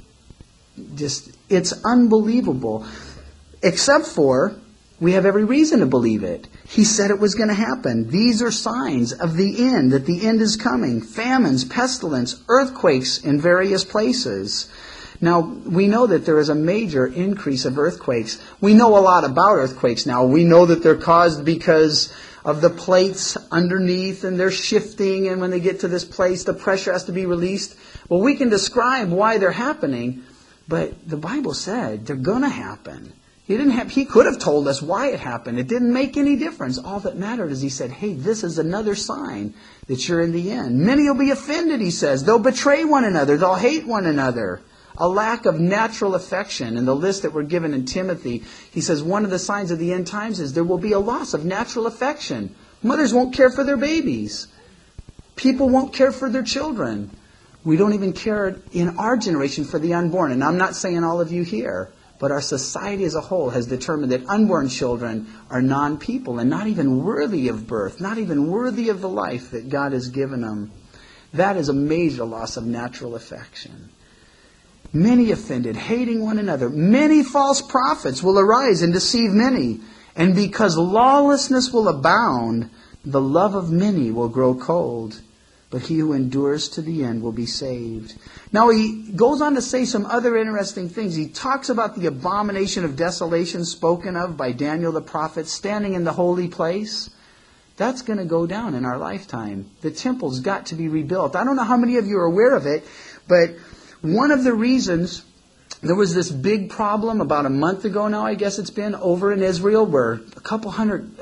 It's unbelievable. Except for, we have every reason to believe it. He said it was going to happen. These are signs of the end, that the end is coming. Famines, pestilence, earthquakes in various places. Now, we know that there is a major increase of earthquakes. We know a lot about earthquakes now. We know that they're caused because of the plates underneath, and they're shifting, and when they get to this place, the pressure has to be released. Well, we can describe why they're happening, but the Bible said they're going to happen. He could have told us why it happened. It didn't make any difference. All that mattered is he said, hey, this is another sign that you're in the end. Many will be offended, he says. They'll betray one another. They'll hate one another. A lack of natural affection. In the list that we're given in Timothy, he says one of the signs of the end times is there will be a loss of natural affection. Mothers won't care for their babies. People won't care for their children. We don't even care in our generation for the unborn. And I'm not saying all of you here, but our society as a whole has determined that unborn children are non-people and not even worthy of birth, not even worthy of the life that God has given them. That is a major loss of natural affection. Many offended, hating one another. Many false prophets will arise and deceive many. And because lawlessness will abound, the love of many will grow cold. But he who endures to the end will be saved. Now he goes on to say some other interesting things. He talks about the abomination of desolation spoken of by Daniel the prophet, standing in the holy place. That's going to go down in our lifetime. The temple's got to be rebuilt. I don't know how many of you are aware of it, but one of the reasons there was this big problem about a month ago now, I guess it's been, over in Israel, where a couple hundred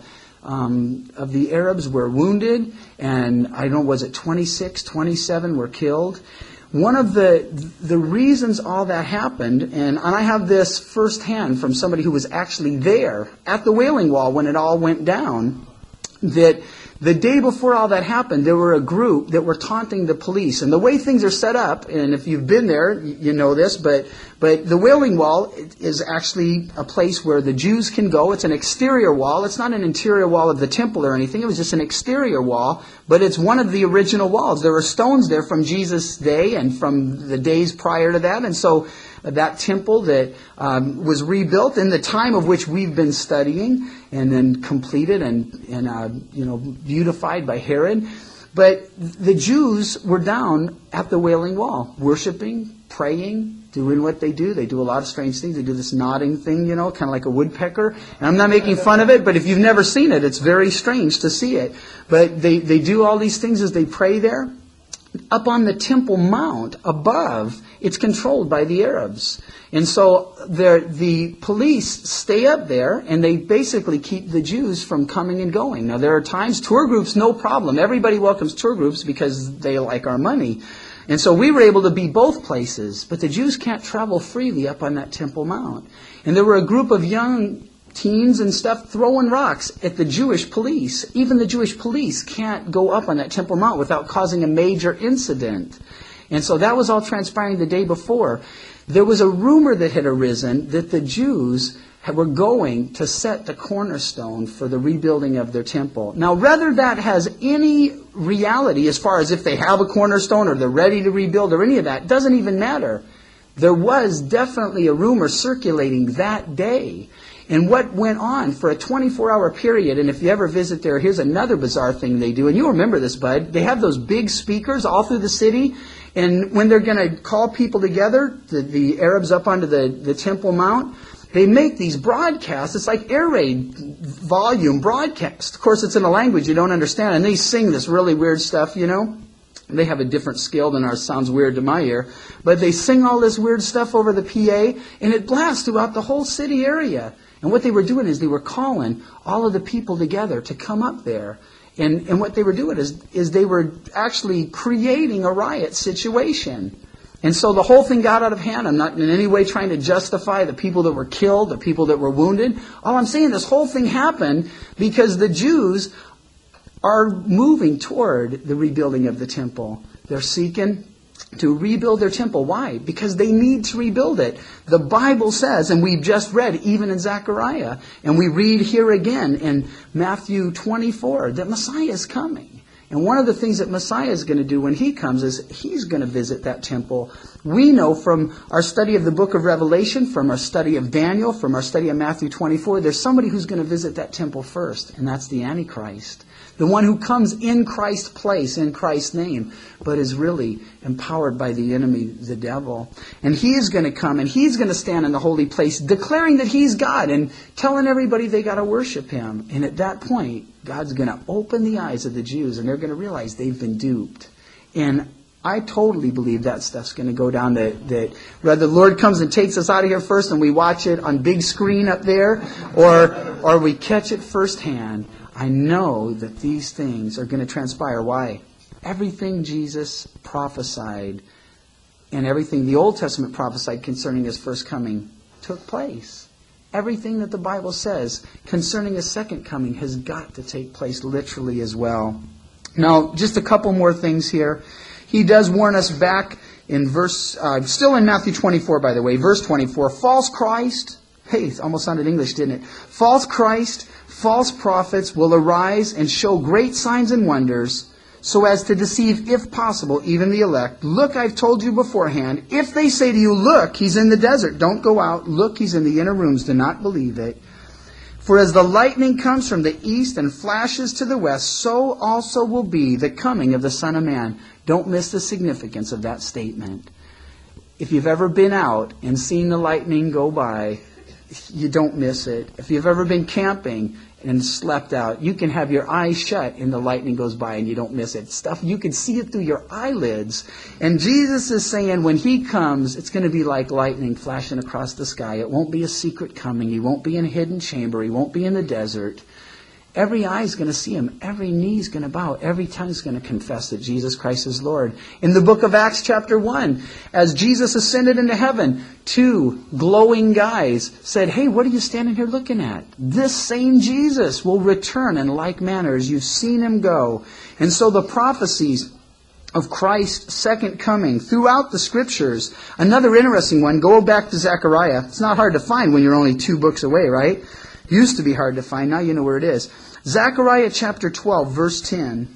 of the Arabs were wounded, and I don't know, was it 26, 27 were killed. One of the reasons all that happened, and I have this firsthand from somebody who was actually there at the Wailing Wall when it all went down, that the day before all that happened, there were a group that were taunting the police. And the way things are set up, and if you've been there, you know this, but the Wailing Wall is actually a place where the Jews can go. It's an exterior wall. It's not an interior wall of the temple or anything. It was just an exterior wall, but it's one of the original walls. There were stones there from Jesus' day and from the days prior to that. And so that temple that was rebuilt in the time of which we've been studying and then completed and beautified by Herod. But the Jews were down at the Wailing Wall, worshiping, praying, doing what they do. They do a lot of strange things. They do this nodding thing, kind of like a woodpecker. And I'm not making fun of it, but if you've never seen it, it's very strange to see it. But they do all these things as they pray there. Up on the Temple Mount above, it's controlled by the Arabs. And so the police stay up there and they basically keep the Jews from coming and going. Now there are times, tour groups, no problem. Everybody welcomes tour groups because they like our money. And so we were able to be both places. But the Jews can't travel freely up on that Temple Mount. And there were a group of young teens and stuff throwing rocks at the Jewish police. Even the Jewish police can't go up on that Temple Mount without causing a major incident. And so that was all transpiring the day before. There was a rumor that had arisen that the Jews were going to set the cornerstone for the rebuilding of their temple. Now, whether that has any reality as far as if they have a cornerstone or they're ready to rebuild or any of that, doesn't even matter. There was definitely a rumor circulating that day. And what went on for a 24-hour period, and if you ever visit there, here's another bizarre thing they do. And you remember this, bud. They have those big speakers all through the city. And when they're going to call people together, the Arabs up onto the Temple Mount, they make these broadcasts. It's like air raid volume broadcast. Of course, it's in a language you don't understand. And they sing this really weird stuff, They have a different scale than ours. Sounds weird to my ear. But they sing all this weird stuff over the PA, and it blasts throughout the whole city area. And what they were doing is they were calling all of the people together to come up there. And what they were doing is they were actually creating a riot situation. And so the whole thing got out of hand. I'm not in any way trying to justify the people that were killed, the people that were wounded. All I'm saying, this whole thing happened because the Jews are moving toward the rebuilding of the temple. They're seeking to rebuild their temple. Why? Because they need to rebuild it. The Bible says, and we've just read even in Zechariah, and we read here again in Matthew 24, that Messiah is coming. And one of the things that Messiah is going to do when he comes is he's going to visit that temple. We know from our study of the book of Revelation, from our study of Daniel, from our study of Matthew 24, there's somebody who's going to visit that temple first, and that's the Antichrist. The one who comes in Christ's place, in Christ's name, but is really empowered by the enemy, the devil. And he is going to come and he's going to stand in the holy place declaring that he's God and telling everybody they got to worship him. And at that point, God's going to open the eyes of the Jews and they're going to realize they've been duped. And I totally believe that stuff's going to go down, that whether the Lord comes and takes us out of here first and we watch it on big screen up there, or we catch it firsthand. I know that these things are going to transpire. Why? Everything Jesus prophesied and everything the Old Testament prophesied concerning His first coming took place. Everything that the Bible says concerning His second coming has got to take place literally as well. Now, just a couple more things here. He does warn us back in still in Matthew 24, by the way, verse 24. False Christ, hey, it almost sounded English, didn't it? False Christ, false prophets will arise and show great signs and wonders, so as to deceive, if possible, even the elect. Look, I've told you beforehand. If they say to you, look, He's in the desert, don't go out. Look, He's in the inner rooms, do not believe it. For as the lightning comes from the east and flashes to the west, so also will be the coming of the Son of Man. Don't miss the significance of that statement. If you've ever been out and seen the lightning go by, you don't miss it. If you've ever been camping and slept out, you can have your eyes shut and the lightning goes by and you don't miss it. Stuff, you can see it through your eyelids. And Jesus is saying when He comes, it's going to be like lightning flashing across the sky. It won't be a secret coming. He won't be in a hidden chamber. He won't be in the desert. Every eye is going to see Him. Every knee is going to bow. Every tongue is going to confess that Jesus Christ is Lord. In the book of Acts chapter 1, as Jesus ascended into heaven, 2 glowing guys said, hey, what are you standing here looking at? This same Jesus will return in like manner as you've seen Him go. And so the prophecies of Christ's second coming throughout the Scriptures. Another interesting one, go back to Zechariah. It's not hard to find when you're only 2 books away, right? Used to be hard to find. Now you know where it is. Zechariah chapter 12, verse 10.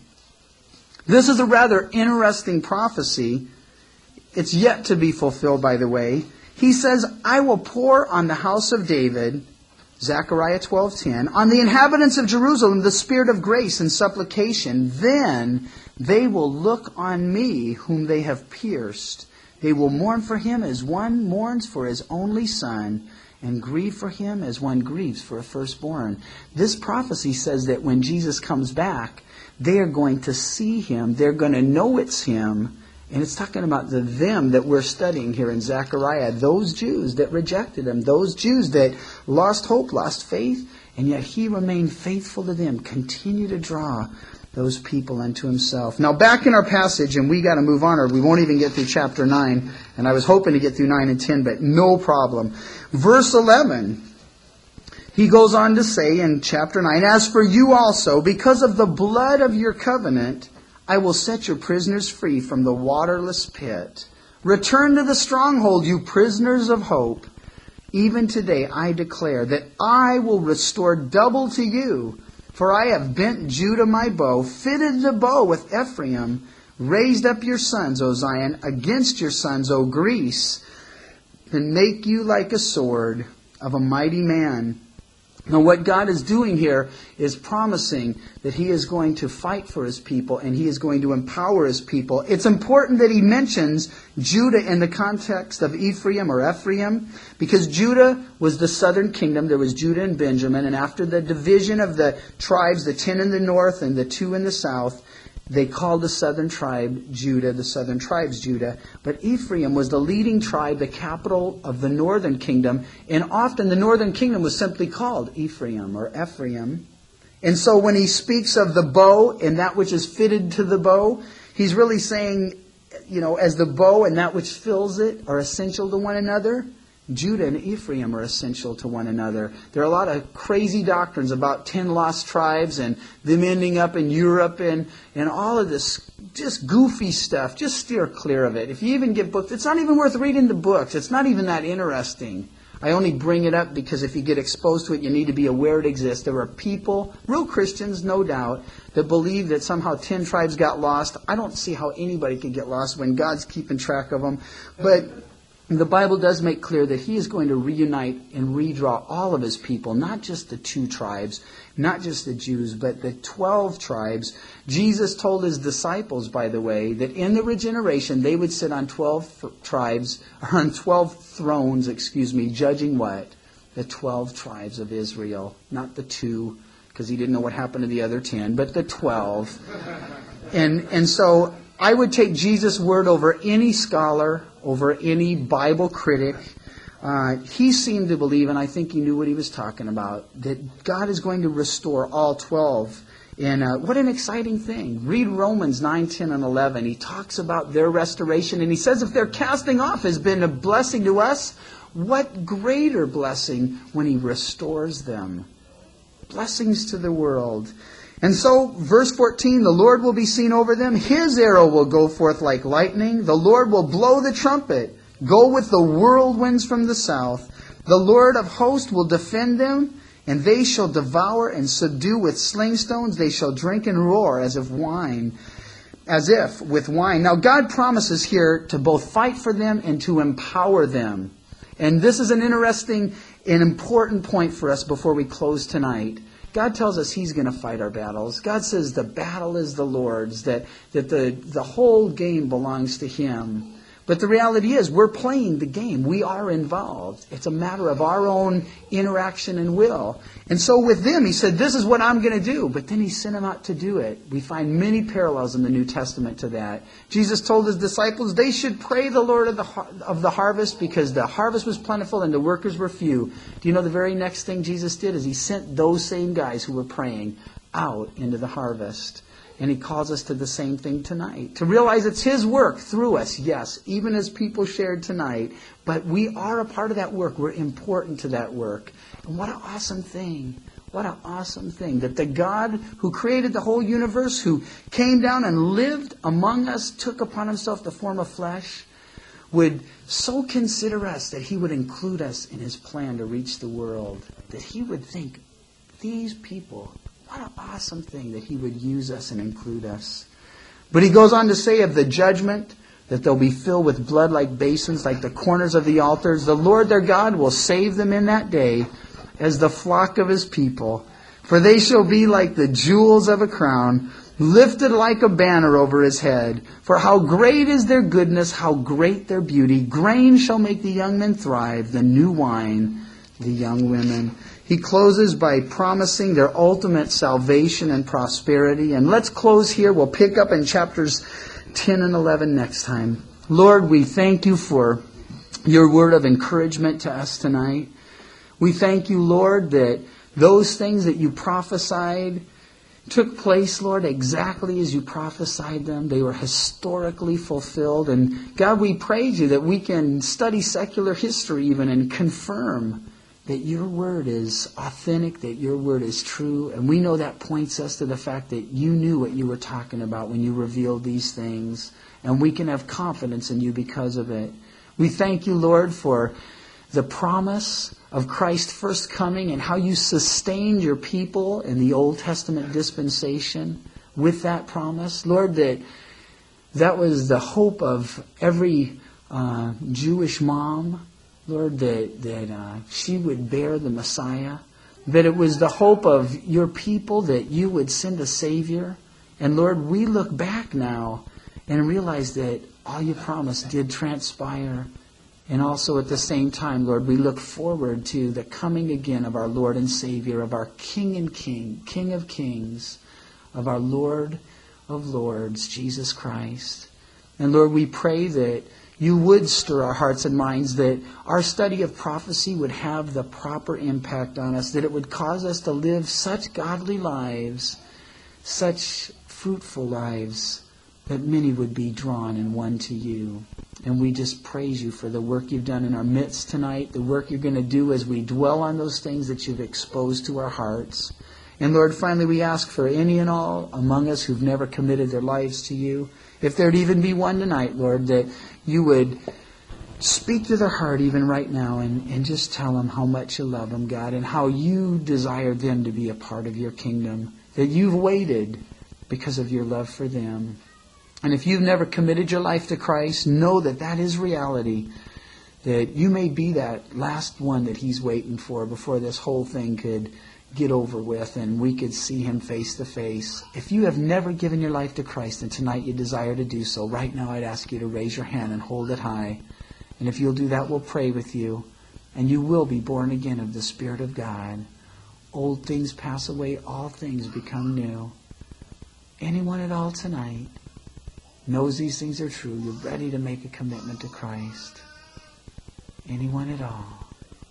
This is a rather interesting prophecy. It's yet to be fulfilled, by the way. He says, I will pour on the house of David, Zechariah 12:10, on the inhabitants of Jerusalem the spirit of grace and supplication. Then they will look on me whom they have pierced. They will mourn for him as one mourns for his only son, and grieve for him as one grieves for a firstborn. This prophecy says that when Jesus comes back, they are going to see Him. They're going to know it's Him. And it's talking about the them that we're studying here in Zechariah. Those Jews that rejected Him. Those Jews that lost hope, lost faith. And yet He remained faithful to them. Continue to draw those people unto Himself. Now back in our passage, and we got to move on or we won't even get through chapter 9. And I was hoping to get through 9 and 10, but no problem. Verse 11, he goes on to say in chapter 9, as for you also, because of the blood of your covenant, I will set your prisoners free from the waterless pit. Return to the stronghold, you prisoners of hope. Even today I declare that I will restore double to you. For I have bent Judah my bow, fitted the bow with Ephraim, raised up your sons, O Zion, against your sons, O Greece, and make you like a sword of a mighty man. Now what God is doing here is promising that He is going to fight for His people and He is going to empower His people. It's important that He mentions Judah in the context of Ephraim or Ephraim, because Judah was the southern kingdom. There was Judah and Benjamin, and after the division of the tribes, the 10 in the north and the 2 in the south, they called the southern tribe Judah, the southern tribes Judah. But Ephraim was the leading tribe, the capital of the northern kingdom. And often the northern kingdom was simply called Ephraim or Ephraim. And so when he speaks of the bow and that which is fitted to the bow, he's really saying, as the bow and that which fills it are essential to one another, Judah and Ephraim are essential to one another. There are a lot of crazy doctrines about 10 lost tribes and them ending up in Europe and all of this just goofy stuff. Just steer clear of it. If you even get books, it's not even worth reading the books. It's not even that interesting. I only bring it up because if you get exposed to it, you need to be aware it exists. There are people, real Christians, no doubt, that believe that somehow 10 tribes got lost. I don't see how anybody can get lost when God's keeping track of them. But the Bible does make clear that He is going to reunite and redraw all of His people, not just the 2 tribes, not just the Jews, but the 12 tribes. Jesus told His disciples, by the way, that in the regeneration they would sit on 12 tribes, or on 12 thrones, judging what? The 12 tribes of Israel, not the 2, because He didn't know what happened to the other 10, but the 12. And so I would take Jesus' word over any scholar, over any Bible critic. He seemed to believe, and I think he knew what he was talking about, that God is going to restore all 12. And what an exciting thing. Read Romans 9, 10, and 11. He talks about their restoration, and he says if their casting off has been a blessing to us, what greater blessing when he restores them. Blessings to the world. And so, verse 14, the Lord will be seen over them. His arrow will go forth like lightning. The Lord will blow the trumpet. Go with the whirlwinds from the south. The Lord of hosts will defend them, and they shall devour and subdue with sling stones. They shall drink and roar as if with wine. Now, God promises here to both fight for them and to empower them. And this is an interesting and important point for us before we close tonight. God tells us He's going to fight our battles. God says the battle is the Lord's, that the whole game belongs to Him. But the reality is we're playing the game. We are involved. It's a matter of our own interaction and will. And so with them, He said, this is what I'm going to do. But then He sent them out to do it. We find many parallels in the New Testament to that. Jesus told His disciples they should pray the Lord of the harvest because the harvest was plentiful and the workers were few. Do you know the very next thing Jesus did is He sent those same guys who were praying out into the harvest. And He calls us to the same thing tonight. To realize it's His work through us, yes, even as people shared tonight. But we are a part of that work. We're important to that work. And what an awesome thing. What an awesome thing. That the God who created the whole universe, who came down and lived among us, took upon Himself the form of flesh, would so consider us that He would include us in His plan to reach the world. That He would think, these people... what an awesome thing that He would use us and include us. But He goes on to say of the judgment that they'll be filled with blood like basins, like the corners of the altars. The Lord their God will save them in that day as the flock of His people. For they shall be like the jewels of a crown, lifted like a banner over His head. For how great is their goodness, how great their beauty. Grain shall make the young men thrive, the new wine, the young women. He closes by promising their ultimate salvation and prosperity. And let's close here. We'll pick up in chapters 10 and 11 next time. Lord, we thank You for Your word of encouragement to us tonight. We thank You, Lord, that those things that You prophesied took place, Lord, exactly as You prophesied them. They were historically fulfilled. And God, we praise You that we can study secular history even and confirm that Your word is authentic, that Your word is true. And we know that points us to the fact that You knew what You were talking about when You revealed these things. And we can have confidence in You because of it. We thank You, Lord, for the promise of Christ's first coming and how You sustained Your people in the Old Testament dispensation with that promise. Lord, that was the hope of every Jewish mom. Lord, that she would bear the Messiah. That it was the hope of Your people that You would send a Savior. And Lord, we look back now and realize that all You promised did transpire. And also at the same time, Lord, we look forward to the coming again of our Lord and Savior, of our King and King, King of Kings, of our Lord of Lords, Jesus Christ. And Lord, we pray that You would stir our hearts and minds, that our study of prophecy would have the proper impact on us, that it would cause us to live such godly lives, such fruitful lives, that many would be drawn and won to You. And we just praise You for the work You've done in our midst tonight, the work You're going to do as we dwell on those things that You've exposed to our hearts. And Lord, finally we ask for any and all among us who've never committed their lives to You, if there'd even be one tonight, Lord, that You would speak to their heart even right now and just tell them how much You love them, God, and how You desire them to be a part of Your kingdom, that You've waited because of Your love for them. And if you've never committed your life to Christ, know that that is reality, that you may be that last one that He's waiting for before this whole thing could get over with and we could see Him face to face. If you have never given your life to Christ and tonight you desire to do so, right now I'd ask you to raise your hand and hold it high. And if you'll do that, we'll pray with you. And you will be born again of the Spirit of God. Old things pass away, all things become new. Anyone at all tonight? knows these things are true, you're ready to make a commitment to Christ. Anyone at all.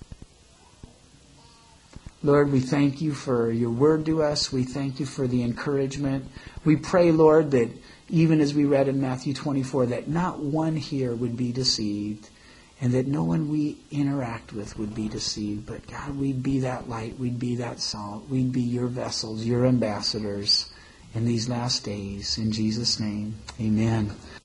Lord, we thank you for your word to us. We thank you for the encouragement. We pray, Lord, that even as we read in Matthew 24, that not one here would be deceived, and that no one we interact with would be deceived. But God, we'd be that light, we'd be that salt, we'd be your vessels, your ambassadors in these last days. In Jesus' name, amen.